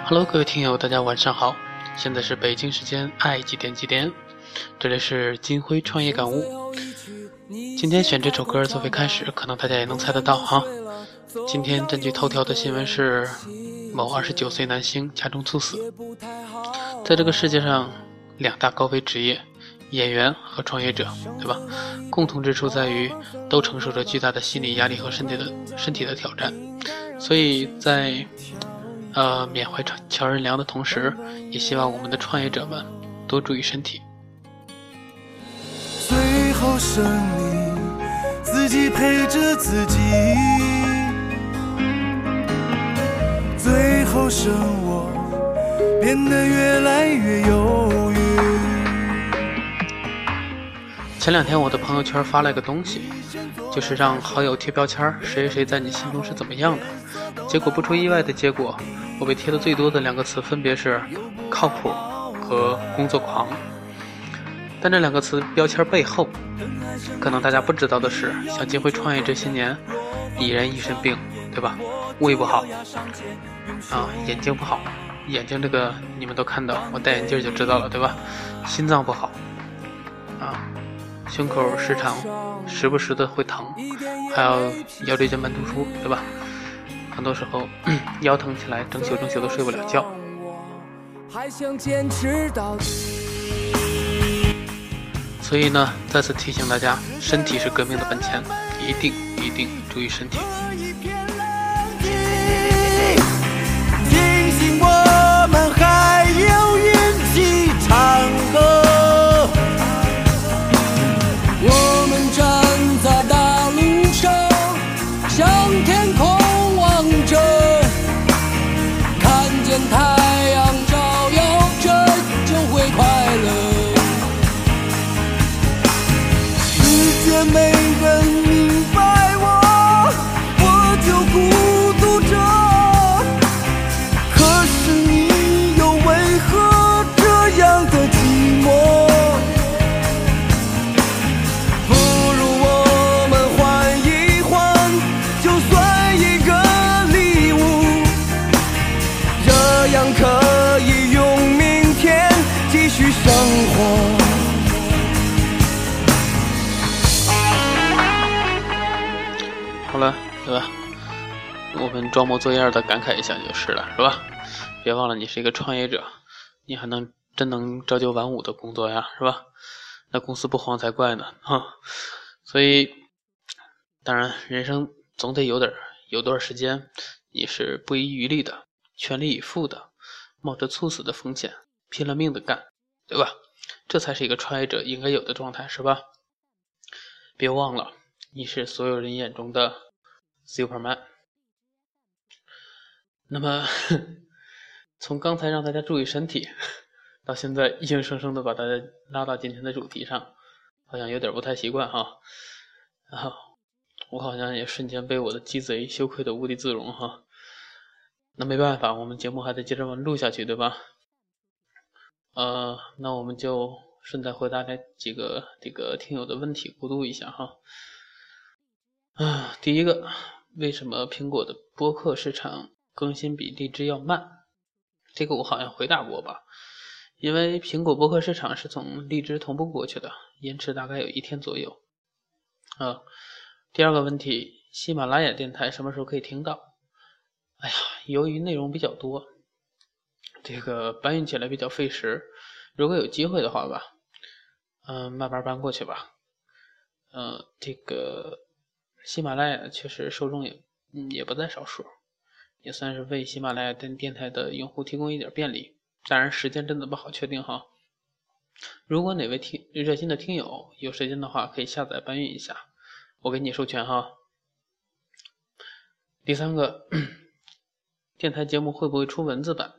Hello， 各位听友，大家晚上好，现在是北京时间爱几点几点，这里是金辉创业感悟。今天选这首歌作为开始，可能大家也能猜得到哈。今天占据头条的新闻是某29岁男星家中猝死。在这个世界上，两大高危职业，演员和创业者，对吧？共同之处在于都承受着巨大的心理压力和身体的挑战，所以在缅怀乔任梁的同时，也希望我们的创业者们多注意身体。 最后胜利，自己陪着自己，最后剩我变得越来越犹豫。 前两天我的朋友圈发了一个东西，就是让好友贴标签，谁谁在你心中是怎么样的。结果不出意外的结果，我被贴的最多的两个词分别是靠谱和工作狂。但这两个词标签背后，可能大家不知道的是，像金辉创业这些年，一人一身病，对吧？胃不好眼睛不好，眼睛这个你们都看到，我戴眼镜就知道了，对吧？心脏不好胸口时常时不时的会疼，还有腰椎间盘突出，对吧？很多时候腰疼起来整宿都睡不了觉。 还想坚持到底。 所以呢，再次提醒大家，身体是革命的本钱，一定注意身体。 庆幸我们还有运气唱歌，我们站在大路上，向天空望着，看见太阳照耀着就会快乐。世界没人明白我，我就孤独着，可是你又为何这样的寂寞？不如我们换一换，就算一个礼物，这样可以用明天继续生活。 好了，对吧？我们装模作样的感慨一下就是了，是吧？别忘了你是一个创业者，你还真能朝九晚五的工作呀，是吧？那公司不黄才怪呢所以当然人生总得有段时间你是不遗余力的，全力以赴的，冒着猝死的风险，拼了命的干，对吧？这才是一个创业者应该有的状态，是吧？别忘了你是所有人眼中的 Superman。 那么从刚才让大家注意身体到现在硬生生的把大家拉到今天的主题上，好像有点不太习惯然后我好像也瞬间被我的鸡贼羞愧的无地自容那没办法，我们节目还得接着录下去，对吧？那我们就顺带回答来几个这个听友的问题，过渡一下第一个，为什么苹果的播客市场更新比荔枝要慢？这个我好像回答过吧，因为苹果播客市场是从荔枝同步过去的，延迟大概有1天左右第二个问题，喜马拉雅电台什么时候可以听到？哎呀，由于内容比较多，这个搬运起来比较费时，如果有机会的话吧慢慢搬过去吧这个喜马拉雅确实受众也不在少数，也算是为喜马拉雅电台的用户提供一点便利，当然时间真的不好确定如果哪位热心的听友有时间的话，可以下载搬运一下，我给你授权第三个，电台节目会不会出文字版？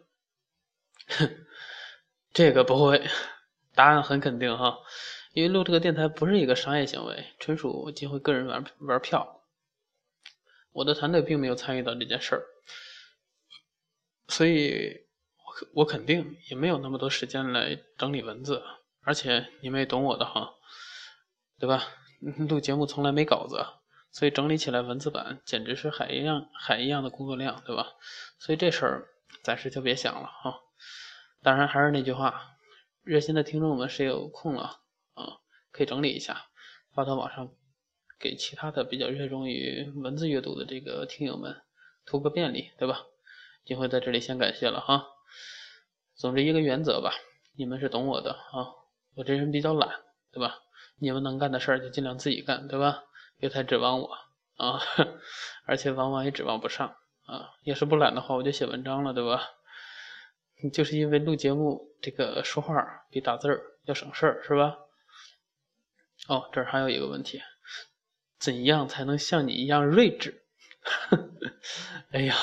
这个不会，答案很肯定因为录这个电台不是一个商业行为，纯属金辉个人玩票，我的团队并没有参与到这件事儿，所以我肯定也没有那么多时间来整理文字，而且你们也懂我的对吧？录节目从来没稿子，所以整理起来文字版简直是海一样的工作量，对吧？所以这事儿暂时就别想了啊。当然还是那句话，热心的听众们谁有空了可以整理一下，发到网上，给其他的比较热衷于文字阅读的这个听友们图个便利，对吧？金辉在这里先感谢了哈。总之一个原则吧，你们是懂我的啊，我这人比较懒，对吧？你们能干的事儿就尽量自己干，对吧？别太指望我啊，而且往往也指望不上啊。要是不懒的话，我就写文章了，对吧？就是因为录节目这个说话比打字要省事儿，是吧？哦，这儿还有一个问题，怎样才能像你一样睿智？哎呀，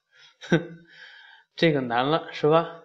这个难了，是吧？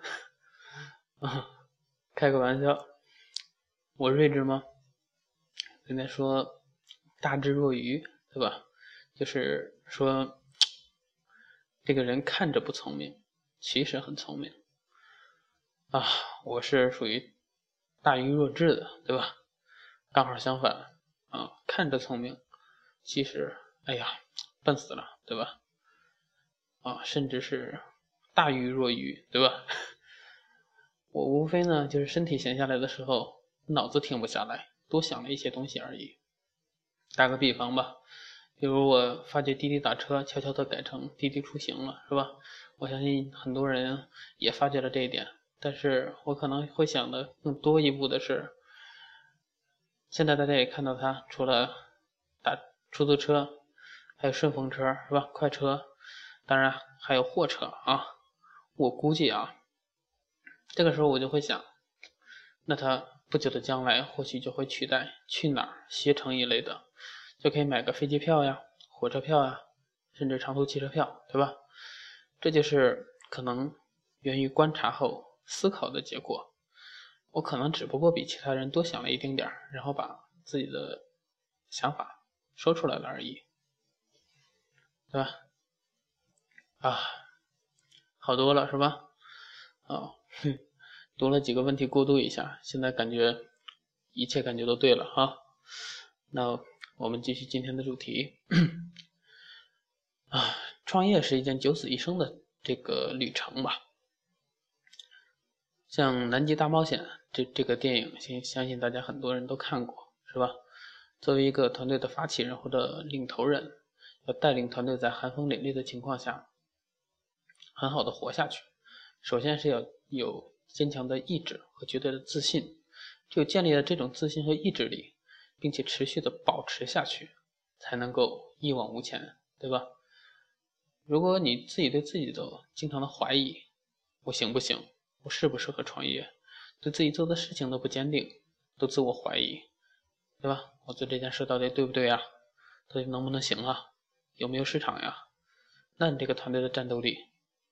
开个玩笑，我睿智吗？人家说大智若愚，对吧？就是说这个人看着不聪明，其实很聪明啊。我是属于大愚若智的，对吧？刚好相反啊，看着聪明，其实哎呀笨死了，对吧？啊，甚至是大愚若愚，对吧？我无非呢就是身体闲下来的时候，脑子停不下来，多想了一些东西而已。打个比方吧，比如我发觉滴滴打车悄悄地改成滴滴出行了，是吧？我相信很多人也发觉了这一点，但是我可能会想的更多一步的是，现在大家也看到它，除了打出租车，还有顺风车，是吧？快车，当然还有货车啊。我估计啊，这个时候我就会想，那它不久的将来或许就会取代去哪儿携程一类的，就可以买个飞机票呀、火车票呀，甚至长途汽车票，对吧？这就是可能源于观察后思考的结果。我可能只不过比其他人多想了一丁点儿，然后把自己的想法说出来了而已，对吧？啊，好多了是吧？读了几个问题过渡一下，现在感觉一切感觉都对了哈。那我们继续今天的主题啊，创业是一件九死一生的这个旅程吧。像《南极大冒险》这个电影，相信大家很多人都看过，是吧？作为一个团队的发起人或者领头人，要带领团队在寒风凛冽的情况下，很好的活下去。首先是要有坚强的意志和绝对的自信，只有建立了这种自信和意志力，并且持续的保持下去，才能够一往无前，对吧？如果你自己对自己都经常的怀疑，我行不行？我适不适合创业？对自己做的事情都不坚定，都自我怀疑，对吧？我做这件事到底对不对呀？到底能不能行啊？有没有市场呀？那你这个团队的战斗力，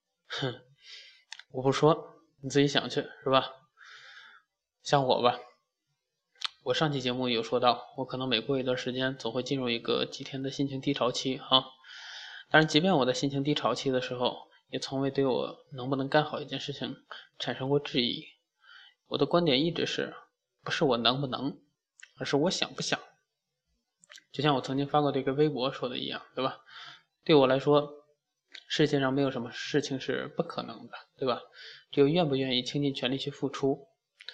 我不说，你自己想去，是吧？像我吧，我上期节目有说到，我可能每过一段时间总会进入一个几天的心情低潮期啊。当然，即便我在心情低潮期的时候，也从未对我能不能干好一件事情产生过质疑。我的观点一直是，不是我能不能，而是我想不想。就像我曾经发过这个微博说的一样，对吧？对我来说，世界上没有什么事情是不可能的，对吧？只有愿不愿意倾尽全力去付出。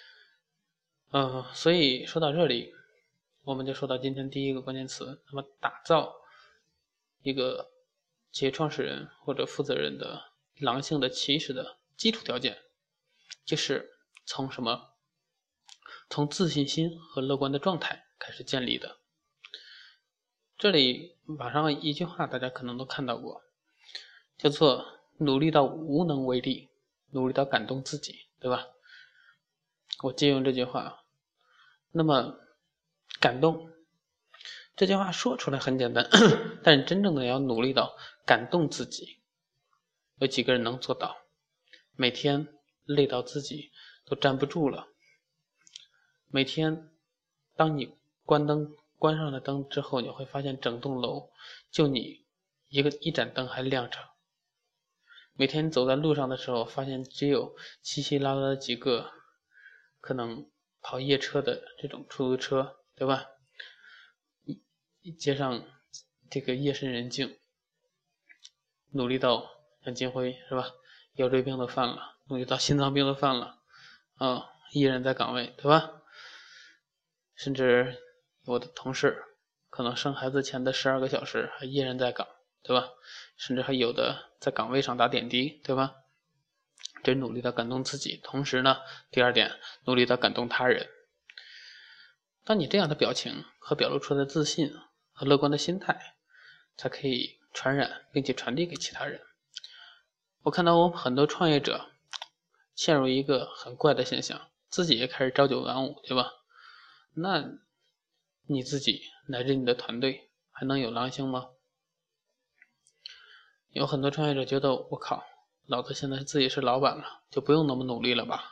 所以说到这里，我们就说到今天第一个关键词，那么打造一个企业创始人或者负责人的狼性的起始的基础条件，就是从什么？从自信心和乐观的状态开始建立的。这里网上一句话大家可能都看到过，叫做努力到无能为力，努力到感动自己，对吧？我借用这句话。那么感动这句话说出来很简单，但是真正的要努力到感动自己，有几个人能做到？每天累到自己都站不住了，每天当你关上了灯之后，你会发现整栋楼就你一盏灯还亮着。每天走在路上的时候，发现只有稀稀拉拉的几个可能跑夜车的这种出租车，对吧？街上这个夜深人静，努力到像金辉是吧？ 腰椎病都犯了，努力到心脏病都犯了，依然在岗位，对吧？甚至我的同事可能生孩子前的12个小时还依然在岗，对吧？甚至还有的在岗位上打点滴，对吧？这努力的感动自己，同时呢，第二点，努力的感动他人。当你这样的表情和表露出的自信和乐观的心态，才可以传染并且传递给其他人。我看到我们很多创业者陷入一个很怪的现象，自己也开始朝九晚五，对吧？那你自己乃至你的团队还能有狼性吗？有很多创业者觉得，我靠，老子现在自己是老板了，就不用那么努力了吧？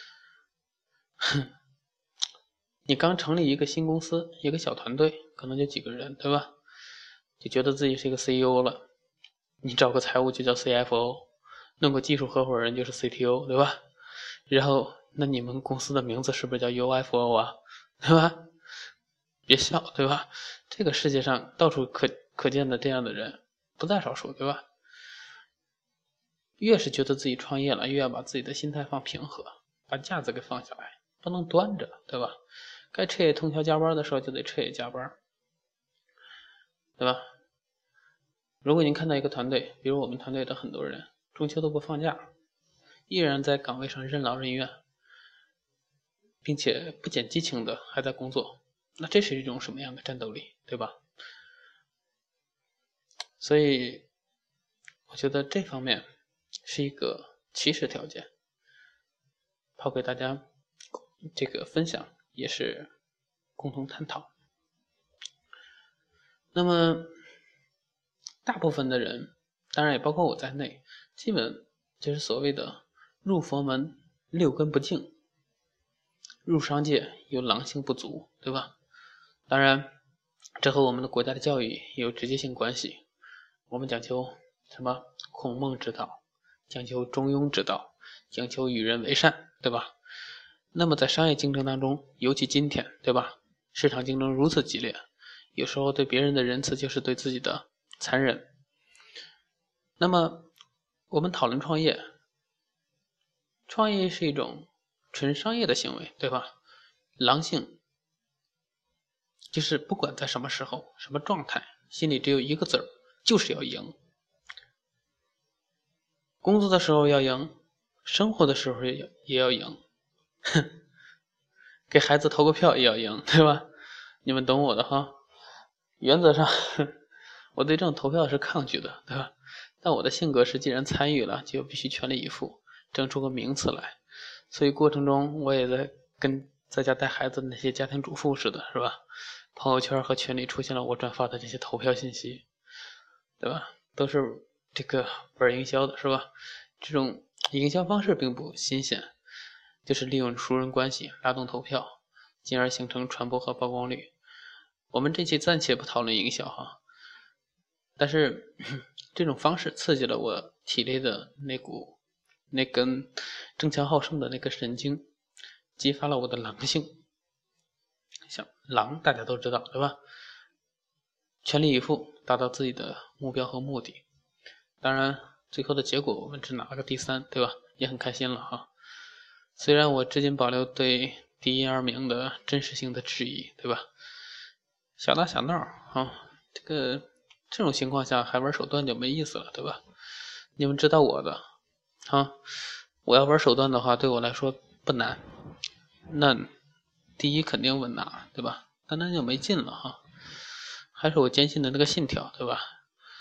你刚成立一个新公司，一个小团队，可能就几个人，对吧？就觉得自己是一个 CEO 了。你找个财务就叫 CFO， 弄个技术合伙人就是 CTO， 对吧？然后那你们公司的名字是不是叫 UFO 啊？对吧？别笑，对吧？这个世界上到处可见的这样的人不在少数，对吧？越是觉得自己创业了，越要把自己的心态放平和，把架子给放下来，不能端着，对吧？该彻夜通宵加班的时候就得彻夜加班，对吧？如果您看到一个团队，比如我们团队的很多人中秋都不放假，依然在岗位上任劳任怨，并且不减激情的还在工作，那这是一种什么样的战斗力，对吧？所以我觉得这方面是一个起始条件，抛给大家这个分享，也是共同探讨。那么大部分的人，当然也包括我在内，基本就是所谓的入佛门六根不净，入商界有狼性不足，对吧？当然这和我们的国家的教育也有直接性关系。我们讲求什么？孔孟之道，讲求中庸之道，讲求与人为善，对吧？那么在商业竞争当中，尤其今天，对吧？市场竞争如此激烈，有时候对别人的仁慈就是对自己的残忍。那么我们讨论创业，创业是一种纯商业的行为，对吧？狼性就是不管在什么时候、什么状态，心里只有一个字儿，就是要赢。工作的时候要赢，生活的时候也要赢，给孩子投个票也要赢，对吧？你们懂我的哈。原则上我对这种投票是抗拒的，对吧？但我的性格是既然参与了，就必须全力以赴，争出个名次来。所以过程中我也在跟在家带孩子的那些家庭主妇似的，是吧？朋友圈和群里出现了我转发的这些投票信息，对吧？都是这个玩营销的，是吧？这种营销方式并不新鲜，就是利用熟人关系拉动投票，进而形成传播和曝光率。我们这期暂且不讨论营销哈，但是这种方式刺激了我体内的那根争强好胜的那根神经，激发了我的狼性。像狼大家都知道，对吧？全力以赴达到自己的目标和目的，当然最后的结果我们只拿了个第3，对吧？也很开心了哈。虽然我至今保留对第1、2名的真实性的质疑，对吧？小打小闹啊，这种情况下还玩手段就没意思了，对吧？你们知道我的啊，我要玩手段的话，对我来说不难，那第1肯定稳拿，对吧？但那就没劲了哈。还是我坚信的那个信条，对吧？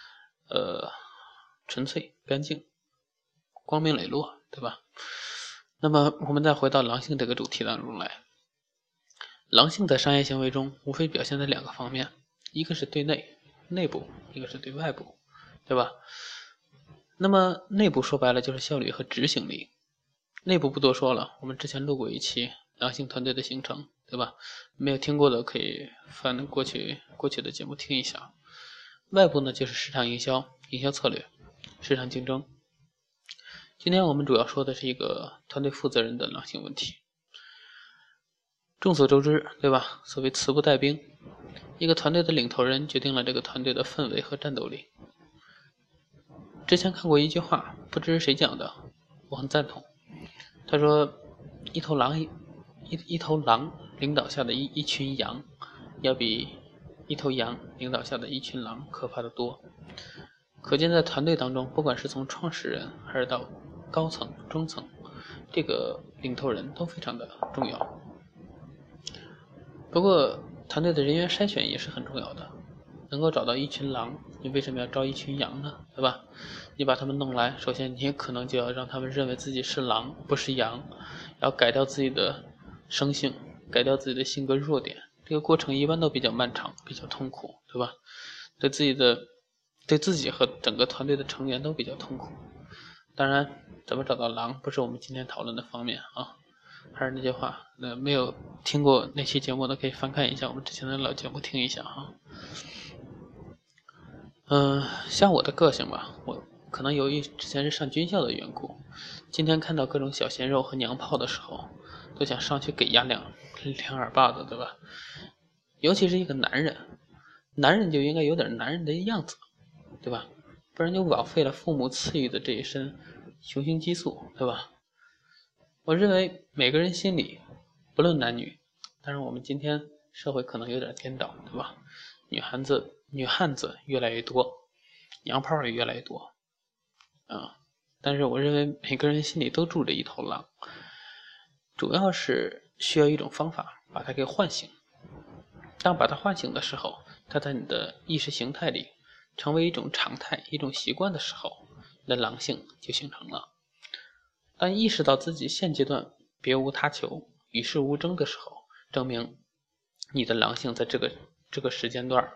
纯粹、干净、光明磊落，对吧？那么我们再回到狼性这个主题当中来。狼性在商业行为中无非表现在2个方面，一个是对内部，一个是对外部，对吧？那么内部说白了就是效率和执行力。内部不多说了，我们之前录过一期狼性团队的形成，对吧？没有听过的可以翻过去的节目听一下。外部呢就是市场营销、营销策略、市场竞争。今天我们主要说的是一个团队负责人的狼性问题。众所周知，对吧？所谓词不带兵，一个团队的领头人决定了这个团队的氛围和战斗力。之前看过一句话，不知是谁讲的， 我很赞同。他说，一头狼领导下的一群羊，要比一头羊领导下的一群狼可怕的多。可见在团队当中，不管是从创始人还是到高层、中层，这个领头人都非常的重要。不过团队的人员筛选也是很重要的，能够找到一群狼，你为什么要招一群羊呢？对吧？你把他们弄来，首先你也可能就要让他们认为自己是狼不是羊，要改掉自己的生性，改掉自己的性格弱点，这个过程一般都比较漫长，比较痛苦，对吧？对自己和整个团队的成员都比较痛苦。当然怎么找到狼不是我们今天讨论的方面啊。还是那句话，没有听过那期节目的可以翻看一下我们之前的老节目听一下哈。像我的个性吧，我可能由于之前是上军校的缘故，今天看到各种小鲜肉和娘炮的时候，都想上去给压两耳巴子，对吧？尤其是一个男人就应该有点男人的样子，对吧？不然就枉费了父母赐予的这一身雄性激素，对吧？我认为每个人心里，不论男女，当然我们今天社会可能有点颠倒，对吧？女汉子越来越多，娘炮也越来越多，但是我认为每个人心里都住着一头狼，主要是需要一种方法把它给唤醒。当把它唤醒的时候，它在你的意识形态里成为一种常态、一种习惯的时候，你的狼性就形成了。当意识到自己现阶段别无他求、与世无争的时候，证明你的狼性在这个时间段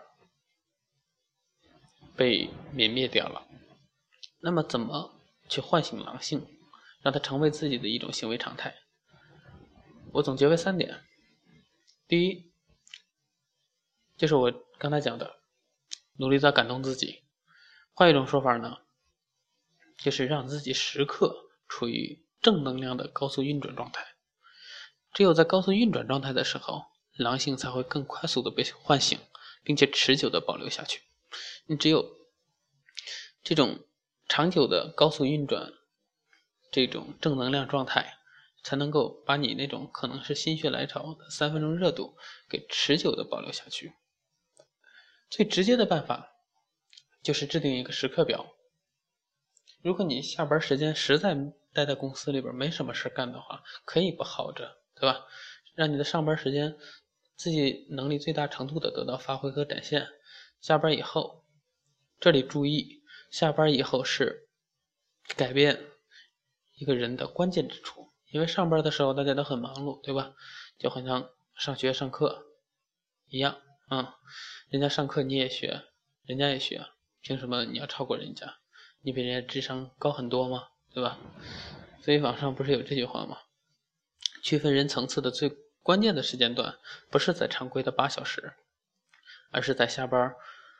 被泯灭掉了。那么怎么去唤醒狼性，让它成为自己的一种行为常态？我总结为3点。第一，就是我刚才讲的，努力在感动自己。换一种说法呢，就是让自己时刻处于正能量的高速运转状态。只有在高速运转状态的时候，狼性才会更快速的被唤醒，并且持久的保留下去。你只有这种长久的高速运转，这种正能量状态，才能够把你那种可能是心血来潮的3分钟热度给持久的保留下去。最直接的办法就是制定一个时刻表。如果你下班时间实在待在公司里边没什么事干的话，可以不耗着，对吧？让你的上班时间自己能力最大程度的得到发挥和展现。下班以后，这里注意，下班以后是改变一个人的关键之处。因为上班的时候大家都很忙碌，对吧？就好像上学上课一样，人家上课你也学，人家也学，凭什么你要超过人家？你比人家智商高很多吗？对吧？所以网上不是有这句话吗？区分人层次的最关键的时间段，不是在常规的8小时，而是在下班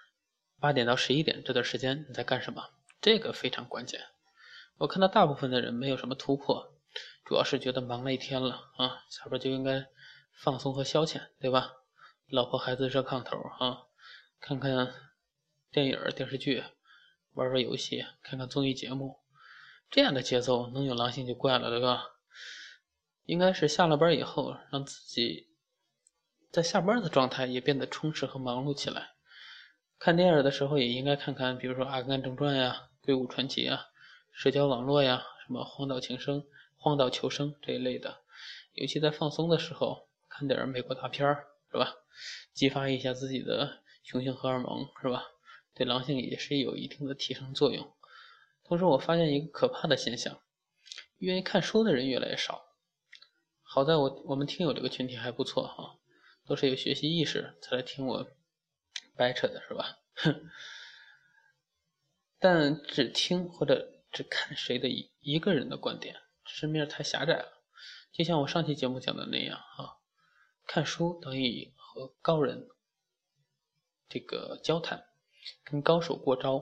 8点到11点这段时间你在干什么？这个非常关键。我看到大部分的人没有什么突破，主要是觉得忙了一天了下班就应该放松和消遣，对吧？老婆孩子热炕头看看电影电视剧，玩玩游戏，看看综艺节目，这样的节奏能有狼性就怪了，对吧？应该是下了班以后，让自己在下班的状态也变得充实和忙碌起来。看电影的时候也应该看看，比如说《阿甘正传》呀、《鬼谷传奇》呀、社交网络呀、什么荒岛求生这一类的。尤其在放松的时候，看点美国大片是吧？激发一下自己的雄性荷尔蒙，是吧？对狼性也是有一定的提升作用。同时我发现一个可怕的现象，愿意看书的人越来越少。好在我们听友这个群体还不错都是有学习意识才来听我掰扯的，是吧？但只听或者只看谁的一个人的观点，视面太狭窄了。就像我上期节目讲的那样看书等于和高人这个交谈，跟高手过招。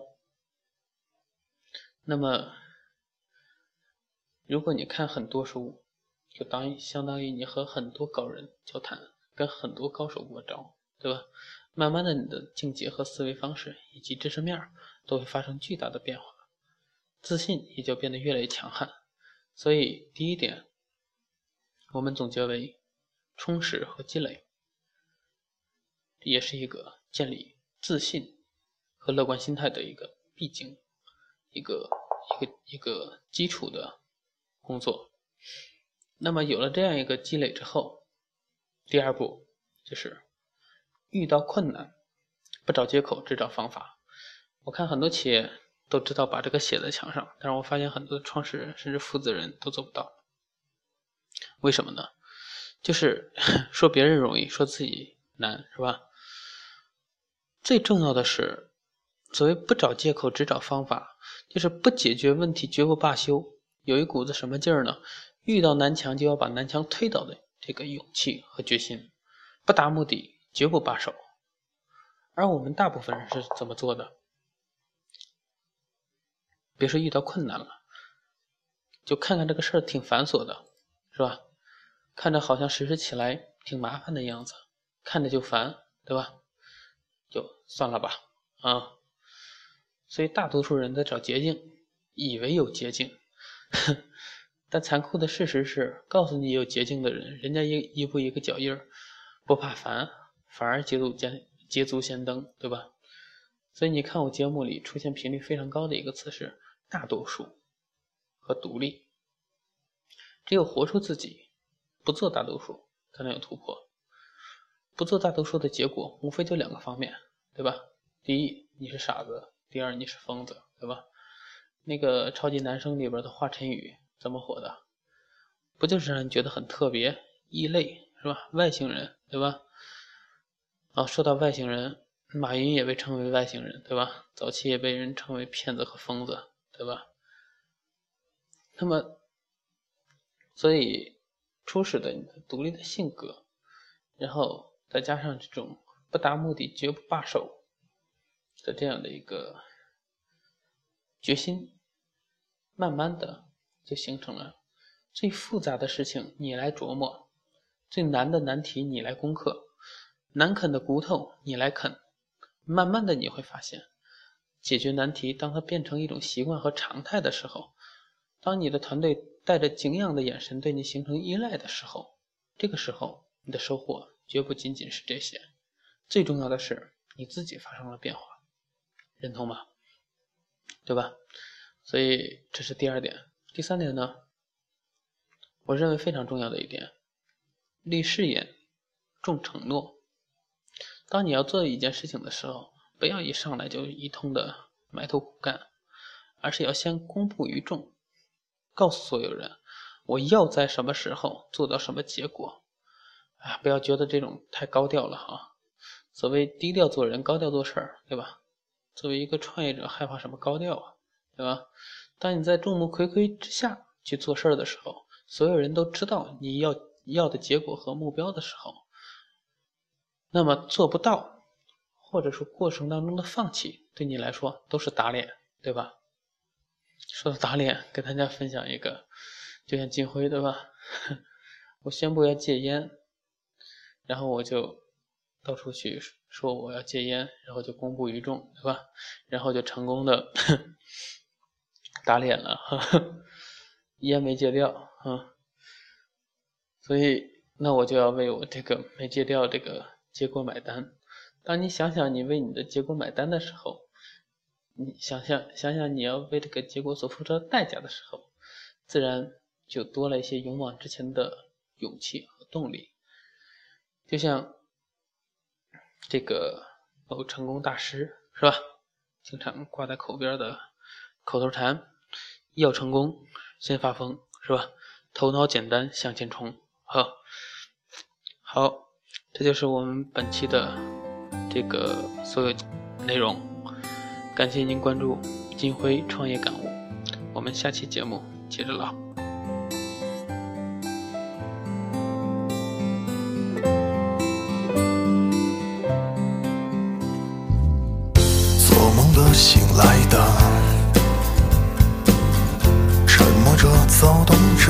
那么如果你看很多书，就相当于你和很多高人交谈，跟很多高手过招，对吧？慢慢的你的境界和思维方式以及知识面都会发生巨大的变化，自信也就变得越来越强悍。 所以第一点，我们总结为充实和积累，也是一个建立自信和乐观心态的一个必经一个基础的工作。那么有了这样一个积累之后，第二步就是遇到困难不找借口，只找方法。我看很多企业都知道把这个写在墙上，但是我发现很多创始人甚至负责人都做不到。为什么呢？就是说别人容易，说自己难，是吧？最重要的是，所谓不找借口只找方法，就是不解决问题绝不罢休，有一股子什么劲儿呢？遇到南墙就要把南墙推倒的这个勇气和决心，不达目的绝不罢手。而我们大部分人是怎么做的？别说遇到困难了，就看看这个事儿挺繁琐的，是吧？看着好像实施起来挺麻烦的样子，看着就烦，对吧？就算了吧啊。所以大多数人在找捷径，以为有捷径但残酷的事实是，告诉你有捷径的人，人家一步一个脚印儿，不怕烦，反而捷足先登，对吧？所以你看我节目里出现频率非常高的一个词是大多数和独立。只有活出自己，不做大多数，才能有突破。不做大多数的结果无非就两个方面，对吧？第一，你是傻子；第二，你是疯子，对吧？那个超级男生里边的华晨宇怎么火的？不就是让人觉得很特别、异类，是吧？外星人，对吧？说到外星人，马云也被称为外星人，对吧？早期也被人称为骗子和疯子，对吧？那么所以初始的你的独立的性格，然后再加上这种不达目的绝不罢手的这样的一个决心，慢慢的就形成了最复杂的事情你来琢磨，最难的难题你来攻克，难啃的骨头你来啃。慢慢的你会发现，解决难题当它变成一种习惯和常态的时候，当你的团队带着敬仰的眼神对你形成依赖的时候，这个时候你的收获绝不仅仅是这些，最重要的是你自己发生了变化，认同吗？对吧？所以这是第二点。第三点呢，我认为非常重要的一点，立誓言，重承诺。当你要做一件事情的时候，不要一上来就一通的埋头苦干，而是要先公布于众，告诉所有人我要在什么时候做到什么结果。不要觉得这种太高调了哈。所谓低调做人，高调做事儿，对吧？作为一个创业者，害怕什么高调啊，对吧？当你在众目睽睽之下去做事儿的时候，所有人都知道你要的结果和目标的时候，那么做不到，或者说过程当中的放弃，对你来说都是打脸，对吧？说到打脸，跟大家分享一个，就像金辉，对吧？我宣布要戒烟，然后我就到处去说我要戒烟，然后就公布于众，对吧？然后就成功的打脸了，烟没戒掉所以那我就要为我这个没戒掉这个结果买单。当你想想你为你的结果买单的时候，你想想你要为这个结果所付出的代价的时候，自然就多了一些勇往直前的勇气和动力。就像这个某成功大师，是吧？经常挂在口边的口头禅，要成功先发疯，是吧？头脑简单向前冲。好，这就是我们本期的这个所有内容。感谢您关注金辉创业感悟，我们下期节目接着唠。 做梦的醒来的，沉默着躁动着，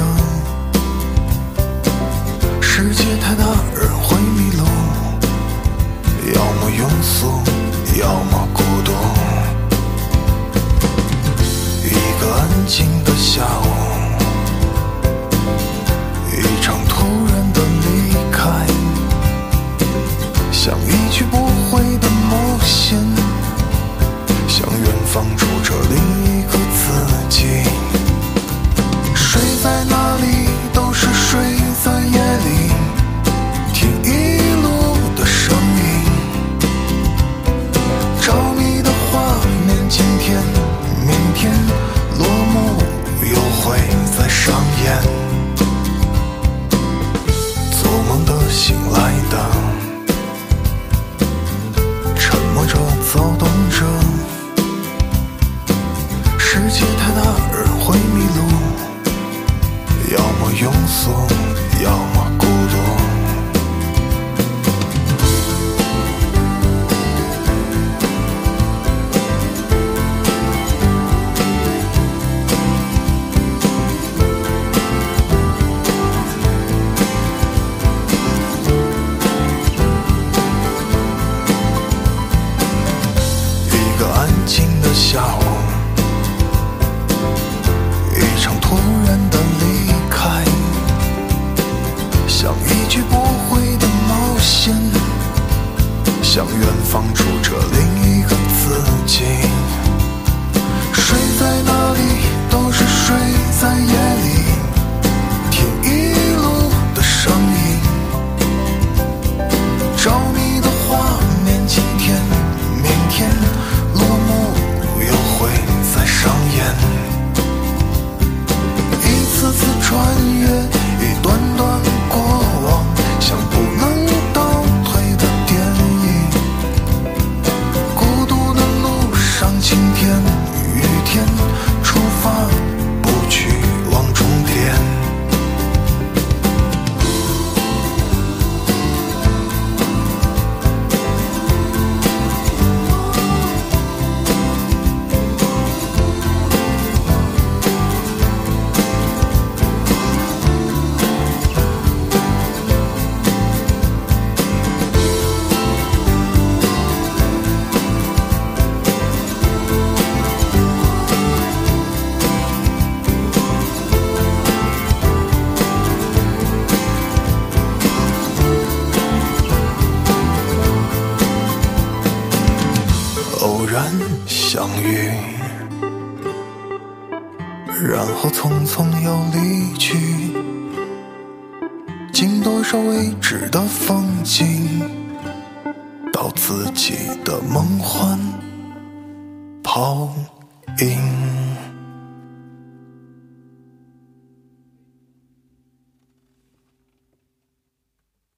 世界太大人会迷路，要么庸俗，要么孤独。一个安静的下午， 一场突然的离开，像一去不回的冒险，向远方住着另一个自己。睡在哪里都是睡在夜里，听一路的声音，着迷的画面，今天明天落幕又会再上演，做梦的醒来的，沉默着躁动着，世界太大人会迷路，要么庸俗，要么孤独。一个安静的下午，一场突然的离开，像一去不回的冒险，向远方住着另一个自己。睡在哪里都是睡在夜里，听一路的声音，着迷的画面，今天明天落幕又会再上演，一次次穿越，一段段过往，像不能倒退的电影。孤独的路上，晴天雨天，出发不去往终点。偶然相遇，然后匆匆又离去，经多少未知的风景，到自己的梦幻泡影。